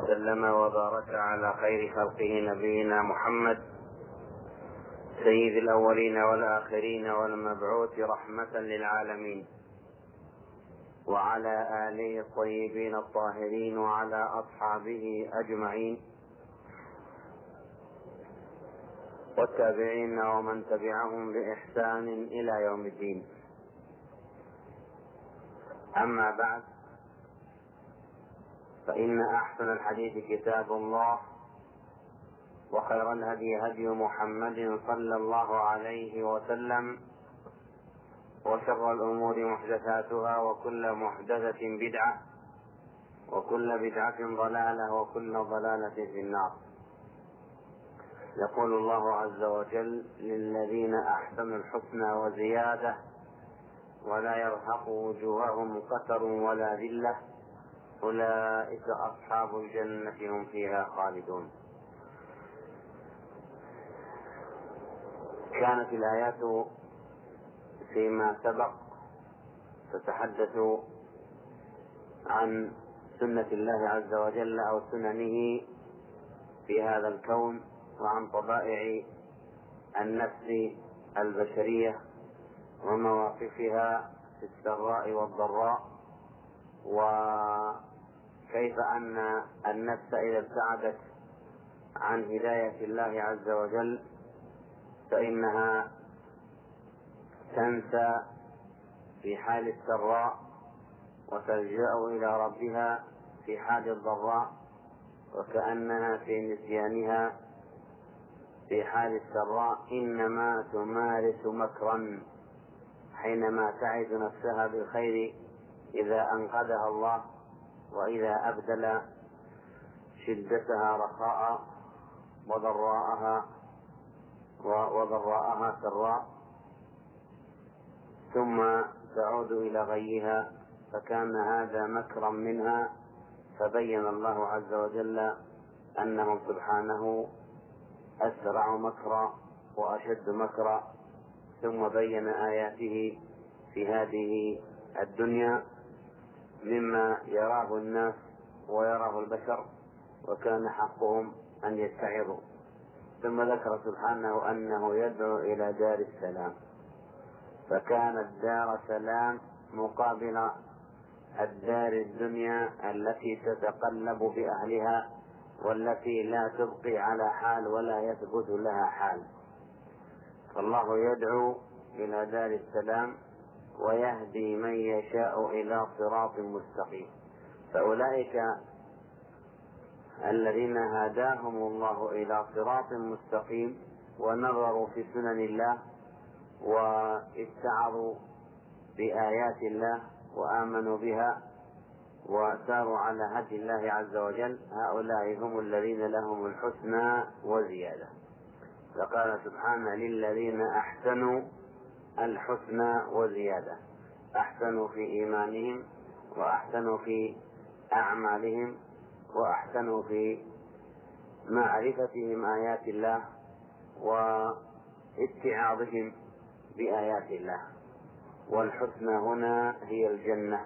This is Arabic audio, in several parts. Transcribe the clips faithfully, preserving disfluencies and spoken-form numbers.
وسلم وبارك على خير خلقه نبينا محمد سيد الأولين والآخرين والمبعوث رحمة للعالمين، وعلى آله الطيبين الطاهرين وعلى أصحابه أجمعين والتابعين ومن تبعهم بإحسان إلى يوم الدين. أما بعد، فإن أحسن الحديث كتاب الله، وخير الهدي هدي محمد صلى الله عليه وسلم، وشر الأمور محدثاتها، وكل محدثة بدعة، وكل بدعة ضلالة، وكل ضلالة في النار. يقول الله عز وجل: للذين أحسنوا الحسنى وزيادة ولا يرهق وجوههم قتر ولا ذلة أولئك أصحاب الجنة هم فيها خالدون. كانت الآيات فيما سبق تتحدث عن سنة الله عز وجل أو سننه في هذا الكون، وعن طبائع النفس البشرية ومواقفها في السراء والضراء، وكيف أن النفس إذا ابتعدت عن هداية الله عز وجل فإنها تنسى في حال السراء وتلجأ إلى ربها في حال الضراء، وكأنها في نسيانها في حال السراء إنما تمارس مكرا حينما تعد نفسها بالخير إذا أنقذها الله، وإذا أبدل شدتها رخاء وضراءها وضراءها سراء، ثم تعود إلى غيها، فكان هذا مكرا منها. فبين الله عز وجل أنه سبحانه أسرع مكرا وأشد مكرا، ثم بين آياته في هذه الدنيا مما يراه الناس ويراه البشر، وكان حقهم أن يتعظوا. ثم ذكر سبحانه أنه يدعو إلى دار السلام، فكانت دار سلام مقابل الدار الدنيا التي تتقلب بأهلها، والتي لا تبقي على حال ولا يثبت لها حال. فالله يدعو إلى دار السلام ويهدي من يشاء إلى صراط مستقيم. فأولئك الذين هداهم الله إلى صراط مستقيم ونظروا في سنن الله واتعظوا بآيات الله وآمنوا بها وساروا على هدي الله عز وجل، هؤلاء هم الذين لهم الحسنى وزيادة. فقال سبحانه: للذين أحسنوا الحسنى وزيادة. أحسنوا في إيمانهم، وأحسنوا في أعمالهم، وأحسنوا في معرفتهم آيات الله واتعاظهم بآيات الله. والحسنى هنا هي الجنة،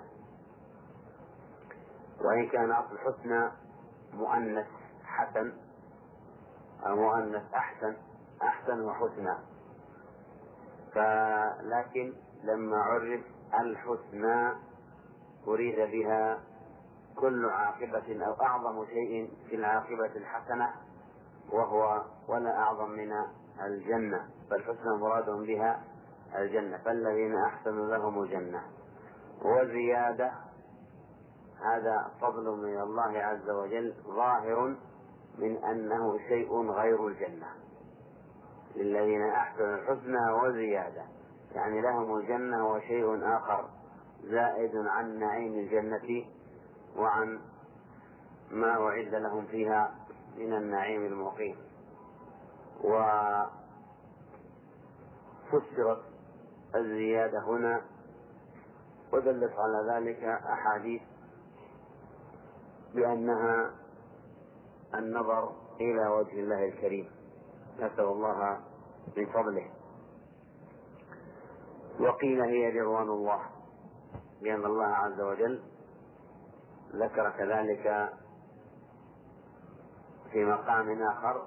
وإن كان أصل الحسنى مؤنث حسن أو مؤنث أحسن أحسن وحسنى، فلكن لما عرف الحسنى أريد بها كل عاقبة أو أعظم شيء في العاقبة الحسنة، وهو ولا أعظم من الجنة، فالحسنى مراد بها الجنة. فالذين أحسنوا لهم الجنة وزيادة، هذا فضل من الله عز وجل ظاهر من أنه شيء غير الجنة. للذين أحسنوا الحسنى وزيادة، يعني لهم الجنة وشيء آخر زائد عن نعيم الجنة وعن ما أعد لهم فيها من النعيم المقيم. وفسرت الزيادة هنا ودلت على ذلك أحاديث بأنها النظر إلى وجه الله الكريم، نسأل الله من فضله. وقيل هي رضوان الله، لأن الله عز وجل ذكر كذلك في مقام آخر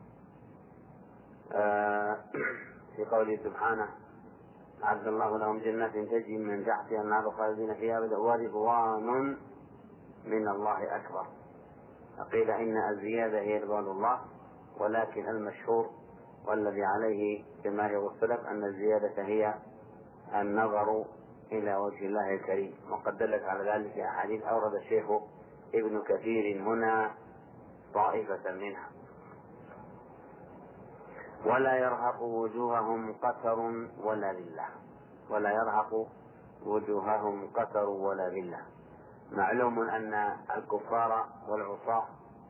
في قوله سبحانه: أعد الله لهم جنات تجري من تحتها الأنهار خالدين فيها ورضوان من الله أكبر. قيل إن الزيادة هي رضوان الله، ولكن المشهور والذي عليه جماهير السلف أن الزيادة هي النظر إلى وجه الله الكريم، وقد دلت على ذلك أحاديث أورد الشيخ ابن كثير هنا طائفة منها. ولا يرهق وجوههم قتر ولا ذلة. ولا يرهق وجوههم قتر ولا ذلة. معلوم أن الكفار والعصاة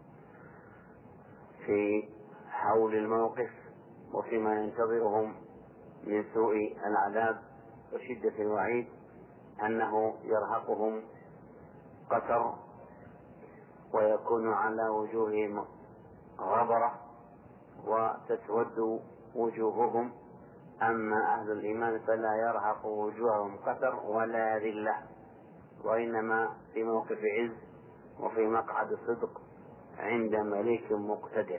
في حول الموقف وفيما ينتظرهم من سوء العذاب وشدة الوعيد أنه يرهقهم قتر، ويكون على وجوههم غبرة وتسود وجوههم. أما أهل الإيمان فلا يرهق وجوههم قتر ولا ذلة، وإنما في موقف عز وفي مقعد صدق عند مليك مقتدر.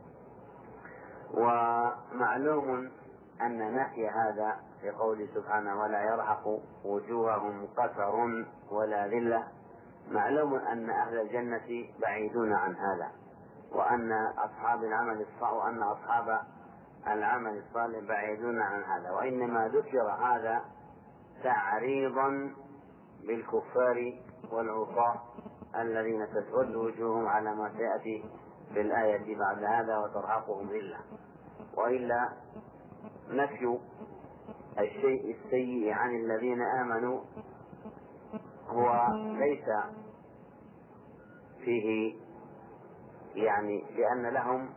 ومعلوم أن نفي هذا في قوله سبحانه: ولا يرهق وجوههم قتر ولا ذلة، معلوم أن أهل الجنة بعيدون عن هذا، وأن أصحاب العمل الصالح وأن أصحاب العمل الصالح بعيدون عن هذا، وإنما ذكر هذا تعريضا بالكفار والعصاة الذين تسود وجوههم على ما سيأتي في الآية بعد هذا وترهقهم ذلة. وإلا نفي الشيء السيء عن الذين آمنوا هو ليس فيه يعني لأن لهم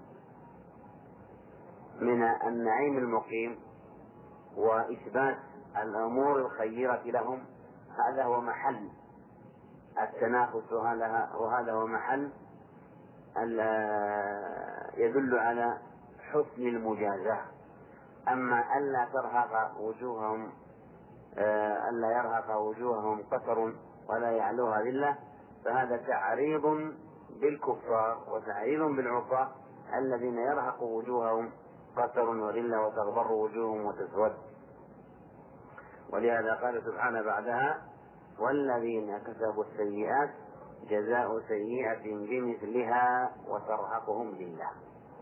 من النعيم المقيم وإثبات الأمور الخيرة لهم، هذا هو محل التنافس، وهذا هو محل يدل على حسن المجازاة. أما ألا ترهق وجوههم ألا يرهق وجوههم قتر ولا يعلوها ذلة، فهذا تعريض بالكفار وتعريض بالعصاة الذين يرهق وجوههم قتر وذلة وتغبر وجوههم وتسود. ولهذا قال سبحانه بعدها: والذين كسبوا السيئات جزاء سيئة بمثلها وترهقهم ذلة.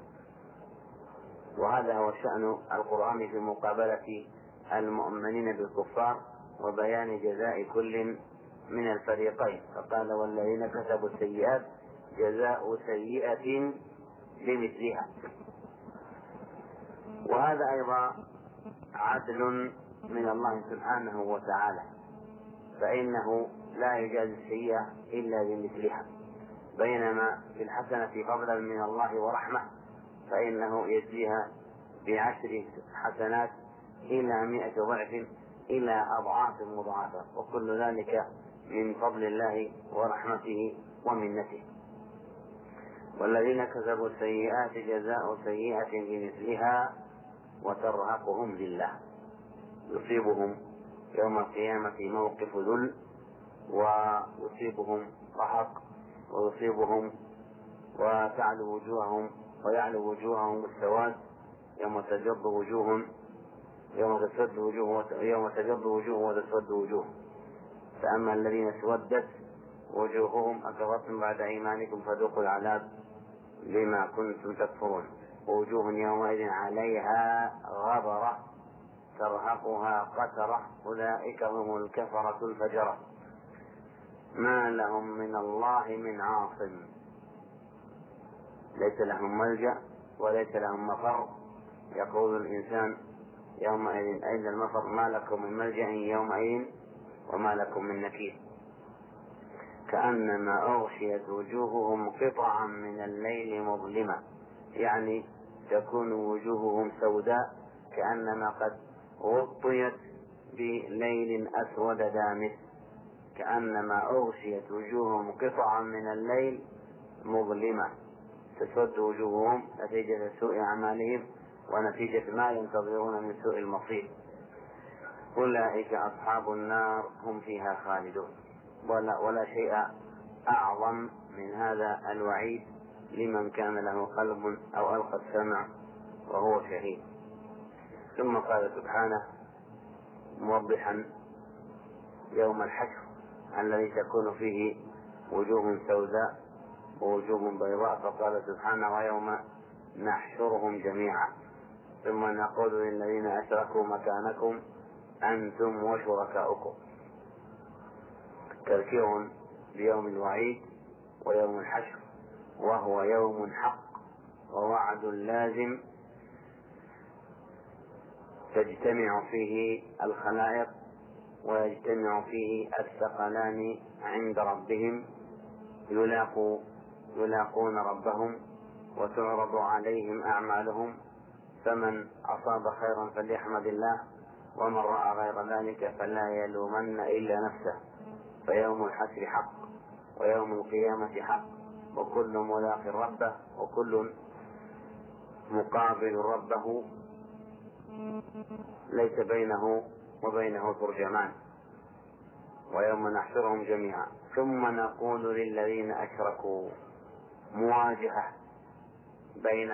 وهذا هو شأن القرآن في مقابلة المؤمنين بالكفار وبيان جزاء كل من الفريقين، فقال: والذين كسبوا السيئات جزاء سيئة بمثلها. وهذا أيضا عدل من الله سبحانه وتعالى، فإنه لا يجازي السيئة إلا بمثلها، بينما في الحسنة فضلا من الله ورحمة فإنه يجزيها بعشر حسنات إلى مئة ضعف إلى أضعاف مضاعفة، وكل ذلك من فضل الله ورحمته ومنته. والذين كسبوا السيئات جزاء سيئة بمثلها وترهقهم ذلة. يصيبهم يوم القيامة موقف ذل، ويصيبهم رهق، ويصيبهم وتعلو وجوههم ويعلو وجوههم السواد يوم تجض وجوههم يوم تسود وجوه يوم تجض وجوه وتسود وجوه. فأما الذين اسودت وجوههم أكفرتم بعد إيمانكم فذوقوا العذاب بما كنتم تكفرون. ووجوه يومئذ عليها غبرة ترهقها قترة أولئك هم الكفرة الفجرة ما لهم من الله من عاصم. ليس لهم ملجأ وليس لهم مفر. يقول الإنسان يومئذ أين المفر؟ ما لكم من ملجأ يومئذ وما لكم من نكير. كأنما أغشيت وجوههم قطعا من الليل مظلمة، يعني تكون وجوههم سوداء كأنما قد غطيت بليل أسود دامس. كأنما أغشيت وجوههم قطعا من الليل مظلمة، تسود وجوههم نتيجة سوء أعمالهم ونتيجة ما ينتظرون من سوء المصير. أولئك أصحاب النار هم فيها خالدون. ولا, ولا شيء أعظم من هذا الوعيد لمن كان له قلب أو ألقى السمع وهو شهيد. ثم قال سبحانه موضحا يوم الحشر الذي تكون فيه وجوه سوداء ووجوه بيضاء، فقال سبحانه ويوم نحشرهم جميعا ثم نقول للذين أشركوا مكانكم أنتم وشركاؤكم. تذكير بيوم الوعيد ويوم الحشر، وهو يوم حق ووعد لازم تجتمع فيه الخلائق ويجتمع فيه الثقلان عند ربهم، يلاقوا يلاقون ربهم وتعرض عليهم أعمالهم، فمن أصاب خيرا فليحمد الله ومن رأى غير ذلك فلا يلومن إلا نفسه. فيوم الحشر حق ويوم القيامة حق، وكل ملاق ربه وكل مقابل ربه ليس بينه وبينه ترجمان. ويوم نحشرهم جميعا ثم نقول للذين أشركوا، مواجهة بين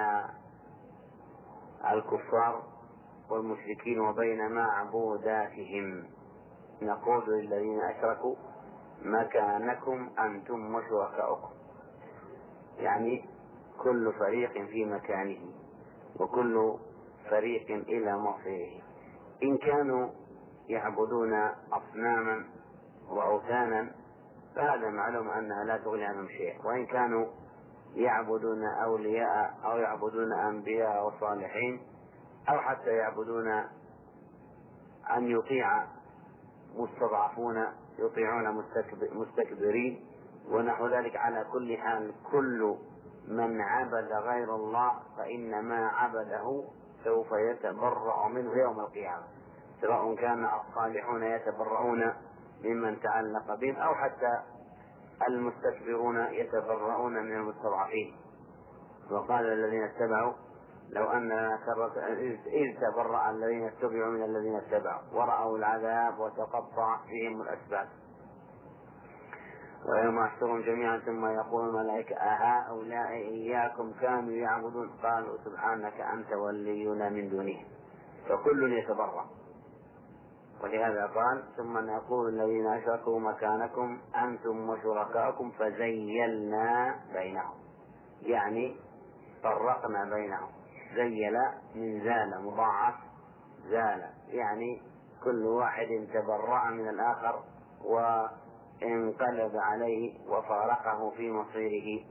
الكفار والمشركين وبين معبوداتهم. نقول للذين أشركوا مكانكم أنتم وشركاؤكم، يعني كل فريق في مكانه وكل فريق إلى مصيره. إن كانوا يعبدون أصناما وأوثانا فهذا معلوم أنها لا تغني عنهم شيء، وإن كانوا يعبدون أولياء أو يعبدون أنبياء وصالحين أو حتى يعبدون أن يطيع مستضعفون يطيعون مستكبرين ونحو ذلك، على كل حال كل من عبد غير الله فإنما عبده سوف يتبرأ منه يوم القيامة، سواء كان الصالحون يتبرؤون ممن تعلق بهم أو حتى المستكبرون يتبرؤون من المستضعفين. وقال الذين اتبعوا لو أن إذ تبرأ الذين اتبعوا من الذين اتبعوا ورأوا العذاب وتقطع بهم الأسباب. ويوم يحشرهم جميعا ثم يقول الملائكة أهؤلاء إياكم كانوا يعبدون قالوا سبحانك أنت ولينا من دونه، فكل يتبرأ. ولهذا قال ثم نقول الذين أشركوا مكانكم أنتم وشركاؤكم فزيلنا بينهم، يعني فرقنا بينهم. زيل من زال مضاعف، زال يعني كل واحد تبرأ من الآخر وانقلب عليه وفارقه في مصيره.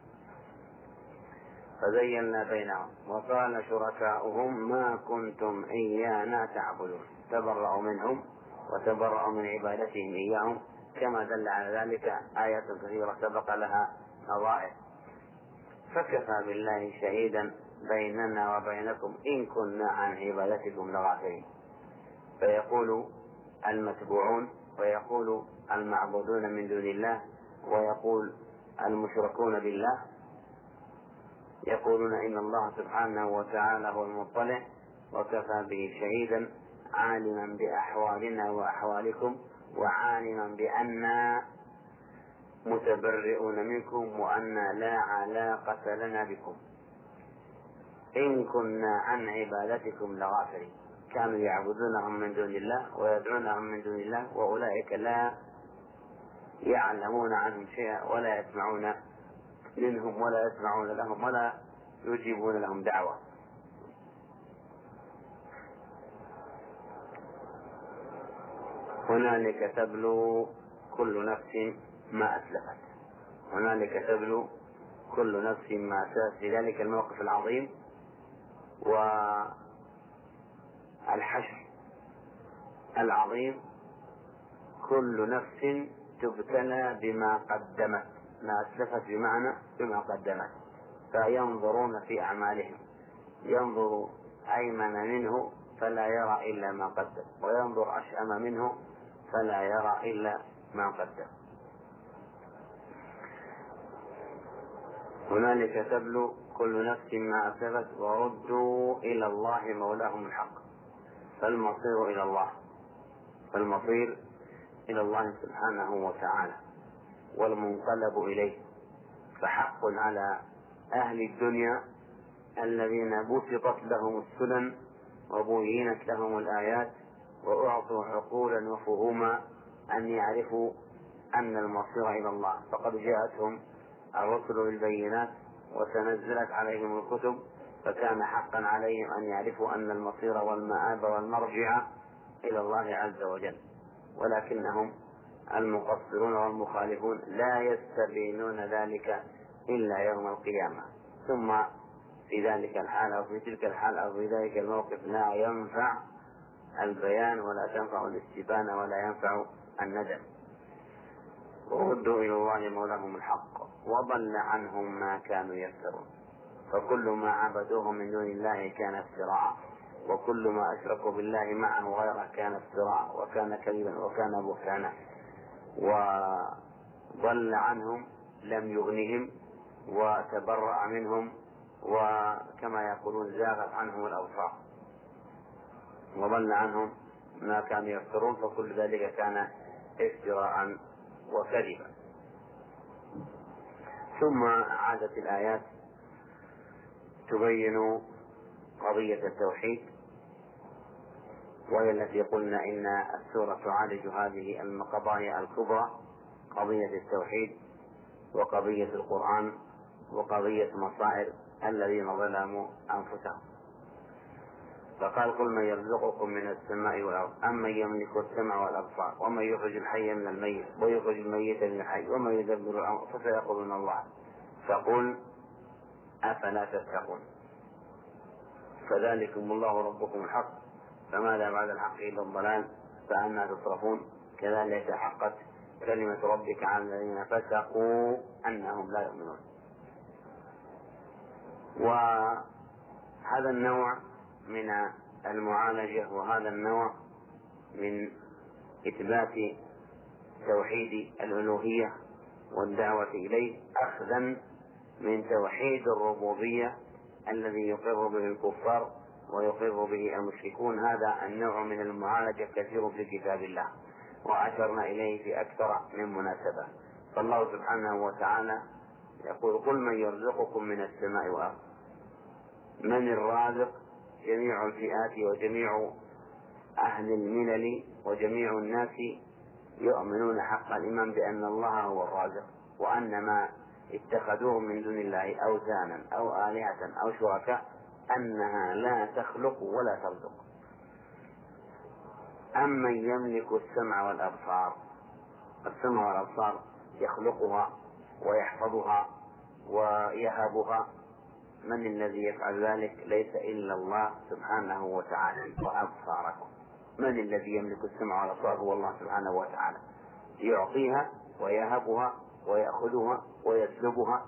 فزيلنا بينهم وقال شركاؤهم ما كنتم إيانا تعبدون، تبرأوا منهم وتبرأوا من عبادتهم إياهم، كما دل على ذلك آيات كثيرة سبق لها نظائر. فكفى بالله شهيدا بيننا وبينكم إن كنا عن عبادتكم لغافلين. فيقول المتبوعون ويقول المعبودون من دون الله ويقول المشركون بالله، يقولون إن الله سبحانه وتعالى هو المطلع وكفى به شهيدا عالما بأحوالنا وأحوالكم وعالما بأننا متبرئون منكم وأن لا علاقة لنا بكم إن كنا عن عبادتكم لغافلين. كانوا يعبدونهم من دون الله ويدعونهم من دون الله وأولئك لا يعلمون عنهم شيئا ولا يسمعون منهم ولا يسمعون لهم ولا يجيبون لهم دعوة. هنالك تبلو كل نفس ما أسلفت، هنالك تبلو كل نفس ما أسلفت. في ذلك الموقف العظيم والحشر العظيم كل نفس تبتلى بما قدمت، ما أسلفت بمعنى بما قدمت. فينظرون في أعمالهم، ينظر أيمن منه فلا يرى إلا ما قدم وينظر أشأم منه فلا يرى إلا ما قدم. هنالك تبلو كل نفس ما أسلفت وردوا إلى الله مولاهم الحق. فالمصير إلى الله، فالمصير إلى الله سبحانه وتعالى والمنقلب إليه. فحق على أهل الدنيا الذين بسطت لهم السنن وبينت لهم الآيات وأعطوا عقولا وفهوما أن يعرفوا أن المصير إلى الله، فقد جاءتهم الرسل بالبينات وتنزلت عليهم الكتب، فكان حقا عليهم أن يعرفوا أن المصير والمآب والمرجع إلى الله عز وجل، ولكنهم المقصرون والمخالفون لا يستبينون ذلك إلا يوم القيامة. ثم في ذلك الحال أو في تلك الحال أو في ذلك الموقف لا ينفع البيان ولا تنفع الاستبانة ولا ينفع الندم. وردوا إلى الله مولاهم الحق وضل عنهم ما كانوا يفترون. فكل ما عبدوه من دون الله كان افتراء، وكل ما أشركوا بالله معه غيره كان افتراء وكان كذبا وكان بهتانا. وضل عنهم لم يغنهم وتبرأ منهم، وكما يقولون زاغت عنهم الأبصار، وضل عنهم ما كانوا يفترون، فكل ذلك كان افتراء وكذبا. ثم عادت الآيات تبين قضية التوحيد، وهي التي قلنا إن السورة تعالج هذه القضايا الكبرى: قضية التوحيد وقضية القرآن وقضية مصائر الذين ظلموا أنفسهم. فقال: قل من يرزقكم من السماء والأرض أمن يملك السمع والأبصار ومن يخرج الحي من الميت ويخرج الميت من الحي ومن يدبر الأمر فسيقولون الله فقل أفلا تتقون. فذلكم الله ربكم الحق فماذا بعد الحق إلا الضلال فأنى تصرفون. كذلك حقت كلمة ربك على الذين فسقوا أنهم لا يؤمنون. وهذا النوع من المعالجة وهذا النوع من إثبات توحيد الألوهية والدعوة إليه أخذا من توحيد الربوبية الذي يقر به الكفار ويقر به المشركون. هذا النوع من المعالجة كثير في كتاب الله وأشرنا إليه في أكثر من مناسبة. فالله سبحانه وتعالى يقول: قل من يرزقكم من السماء والأرض. من الرازق؟ جميع الفئات وجميع أهل الملل وجميع الناس يؤمنون حق الإيمان بأن الله هو الرازق، وأن ما اتخذوه من دون الله أوثانا أو آلهة أو شركاء أنها لا تخلق ولا ترزق. أمن يملك السمع والأبصار. السمع والأبصار يخلقها ويحفظها ويهبها. من الذي يفعل ذلك؟ ليس إلا الله سبحانه وتعالى. وأبصاركم. من الذي يملك السمع والأبصار؟ هو الله سبحانه وتعالى، يعطيها ويهبها ويأخذها ويسلبها.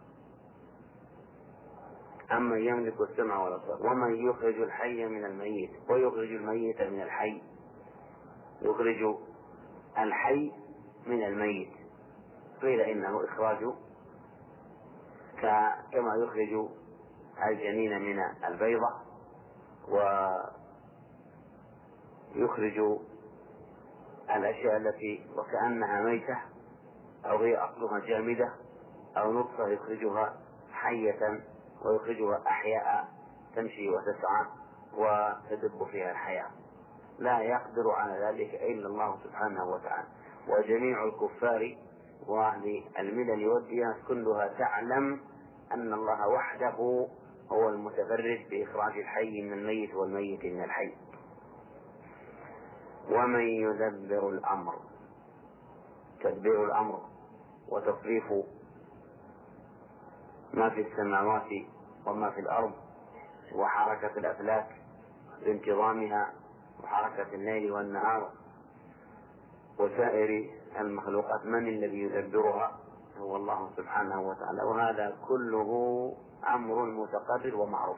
أما يملك السمع والأبصار ومن يخرج الحي من الميت ويخرج الميت من الحي. يخرج الحي من الميت، قيل إنه إخراج كما يخرج الجنين من البيضة ويخرج الأشياء التي وكأنها ميتة أو هي أصلها جامدة أو نطفة يخرجها حية ويخرجها أحياء تمشي وتسعى وتدب فيها الحياة. لا يقدر على ذلك إلا الله سبحانه وتعالى. وجميع الكفار وأهل الملل والديانات كلها تعلم أن الله وحده هو المتفرد بإخراج الحي من الميت والميت من الحي. ومن يدبر الأمر. تدبير الأمر وتصريف ما في السماوات وما في الأرض وحركة الأفلاك بانتظامها وحركة الليل والنهار وسائر المخلوقات. من الذي يدبرها؟ هو الله سبحانه وتعالى. وهذا كله أمر متقرر ومعروف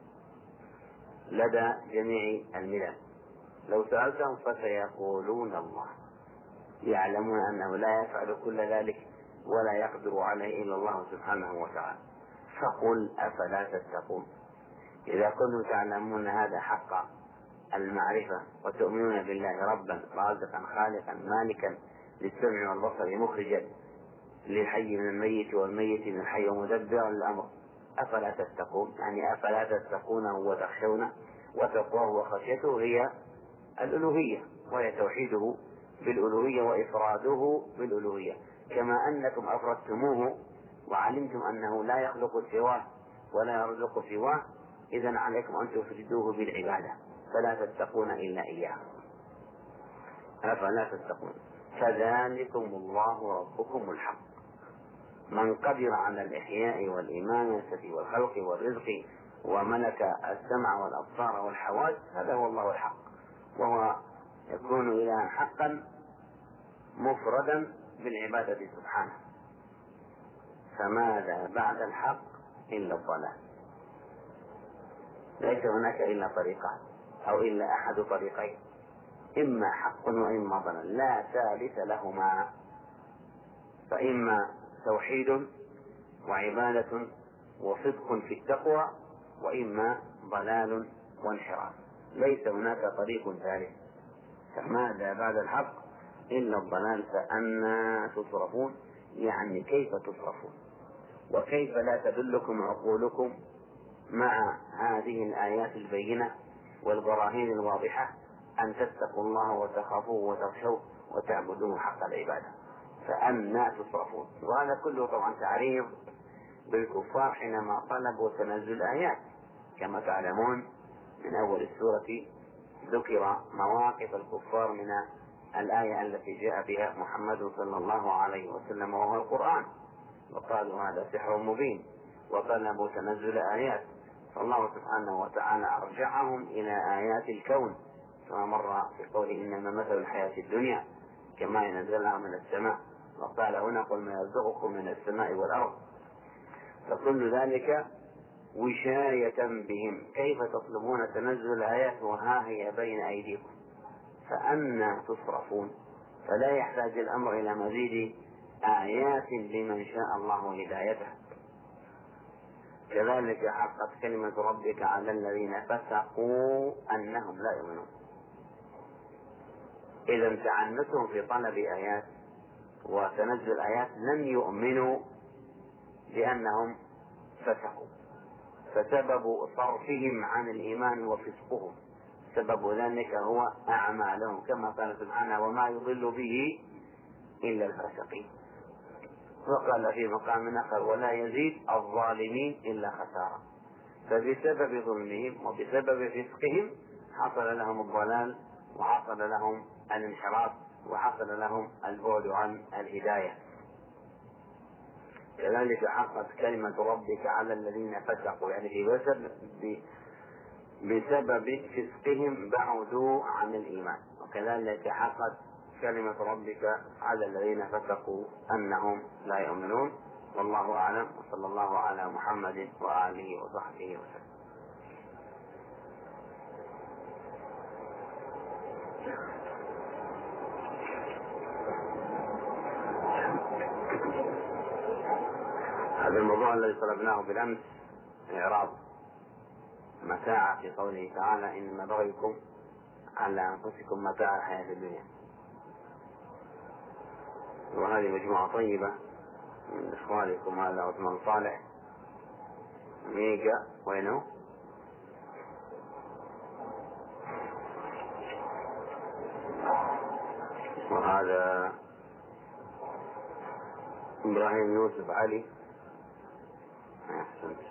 لدى جميع الملل. لو سألتهم فسيقولون الله. يعلمون أنه لا يفعل كل ذلك ولا يقدر عليه إلا الله سبحانه وتعالى. فقل أفلا تتقون. إذا كنتم تعلمون هذا حق المعرفة وتؤمنون بالله ربا رازقا خالقا مالكا للسمع والبصر مخرجا للحي من الميت والميت من الحي ومدبرا الأمر أفلا تتقون، يعني أفلا تتقونه وتخشونه، وتقواه وخشيته هي الألوهية، وهي توحيده بالألوهية وإفراده بالألوهية، كما أنكم أفردتموه وعلمتم أنه لا يخلق سواه ولا يرزق سواه، إذن عليكم أن تفردوه بالعبادة، فلا تتقون إلا إياه. أفلا تتقون فذلكم الله ربكم الحق، من قدر على الإحياء والإمامة والخلق والرزق وملك السمع والأبصار والحواس، هذا هو الله الحق، وهو يكون إلها حقا مفردا بالعبادة سبحانه. فماذا بعد الحق إلا الضلال؟ ليس هناك إلا طريقان أو إلا أحد طريقين، إما حق وإما ضلال، لا ثالث لهما، فإما توحيد وعبادة وصدق في التقوى، وإما ضلال وانحراف، ليس هناك طريق ثالث. فماذا بعد الحق إلا الضلال فأنى تصرفون، يعني كيف تصرفون، وكيف لا تدلكم عقولكم مع هذه الآيات البينة والبراهين الواضحة أن تتقوا الله وتخافوه وتخشوه وتعبدوه حق العبادة، فأنى تصرفون. وهذا كله طبعا تعريض بالكفار حينما طلبوا تنزل الآيات. كما تعلمون من أول السورة ذكر مواقف الكفار من الآية التي جاء بها محمد صلى الله عليه وسلم وهو القرآن، وقالوا هذا سحر مبين وطلبوا تنزل آيات، فالله سبحانه وتعالى أرجعهم إلى آيات الكون، كما مر في قوله إنما مثل الحياة الدنيا كما ينزلها من السماء، وقال هنا قل ما يرزقكم من السماء والأرض، فكل ذلك وشاية بهم، كيف تطلبون تنزل الآيات وها هي بين أيديكم، فأنى تصرفون. فلا يحتاج الأمر إلى مزيد آيات لمن شاء الله هدايته. كذلك حقت كلمة ربك على الذين فسقوا أنهم لا يؤمنون. إذا تعنتهم في طلب آيات وتنزل آيات لم يؤمنوا لأنهم فسقوا، فسبب صرفهم عن الإيمان وفسقهم سبب ذلك هو أعمالهم، كما قال سبحانه وما يضل به إلا الفاسقين. وقال في مقام آخر ولا يزيد الظالمين إلا خسارة. فبسبب ظلمهم وبسبب فسقهم حصل لهم الضلال وحصل لهم الانحراف وحصل لهم البعد عن الهداية. كذلك حقت كلمة ربك على الذين فسقوا، يعني في بسبب بسبب فسقهم بعدوا عن الإيمان. وكذلك حقت كلمة ربك على الذين فسقوا أنهم لا يؤمنون. والله أعلم، وصلى الله على محمد وآله وصحبه وسلم. هذا الموضوع الذي طلبناه بالأمس إعراب متاع في قوله تعالى إنما بغيكم على أنفسكم متاع الحياة الدنيا. وهذه مجموعة طيبة من إخوانكم، هذا عثمان صالح ميجا وينه وهذا إبراهيم يوسف علي. أحسنت.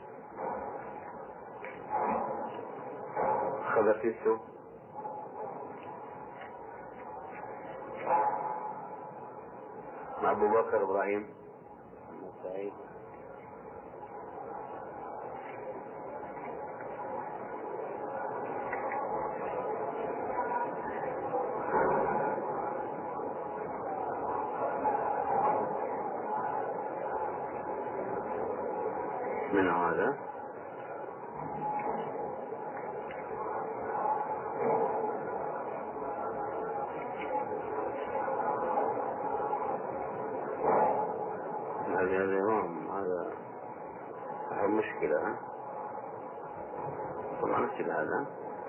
خبرتيسو أبو بكر إبراهيم سعيد. من هذا هذا الإمام هذا صاحب مشكلة. ها طبعا نكتب هذا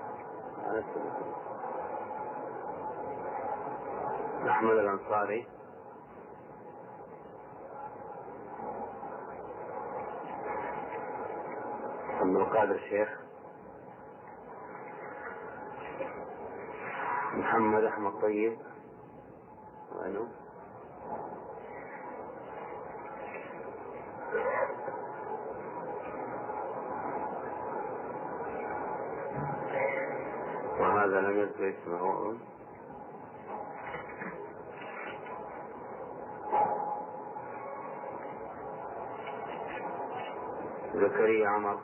أحمد الأنصاري. عبد القادر الشيخ، محمد أحمد طيب، وأنه وهذا لم يذكر اسمه. زكريا عمر،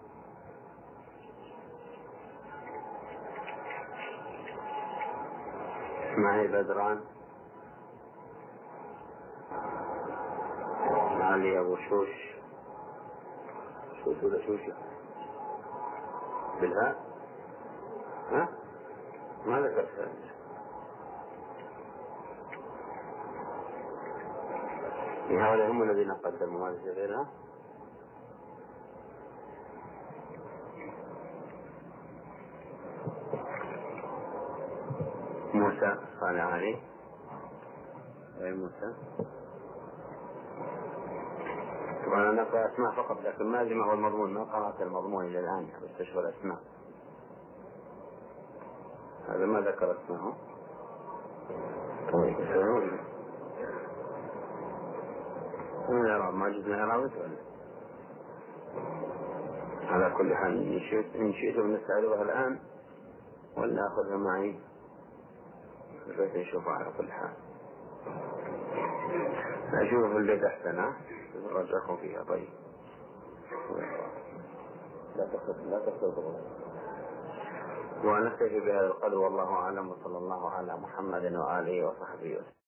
اسماعيل بدران، علي أبو شوش، شوش ولا شوشة بالهاء؟ ها؟ ما ذكرت. هؤلاء هم الذين قدموا هذه غيرها. موسى صالح علي، أي موسى. طبعا أنا أقرأ أسماء فقط، لكن ما أدري ما هو المضمون، ما قرأت المضمون إلى الآن، استشفى الأسماء. هذا ما ذكر اسمه. طيب من الإعراب ما جبنا إعرابه ولا؟ على كل حال إن شئتم نستعرضها الآن ولا أخذها معي بس نشوفها. على كل حال أشوف في البيت أحسن، ها رجعكم فيها. طيب لا تخطط لا تخطط. ونكتفي بهذا القدر والله أعلم، وصلى الله على محمد وآله وصحبه وسلم.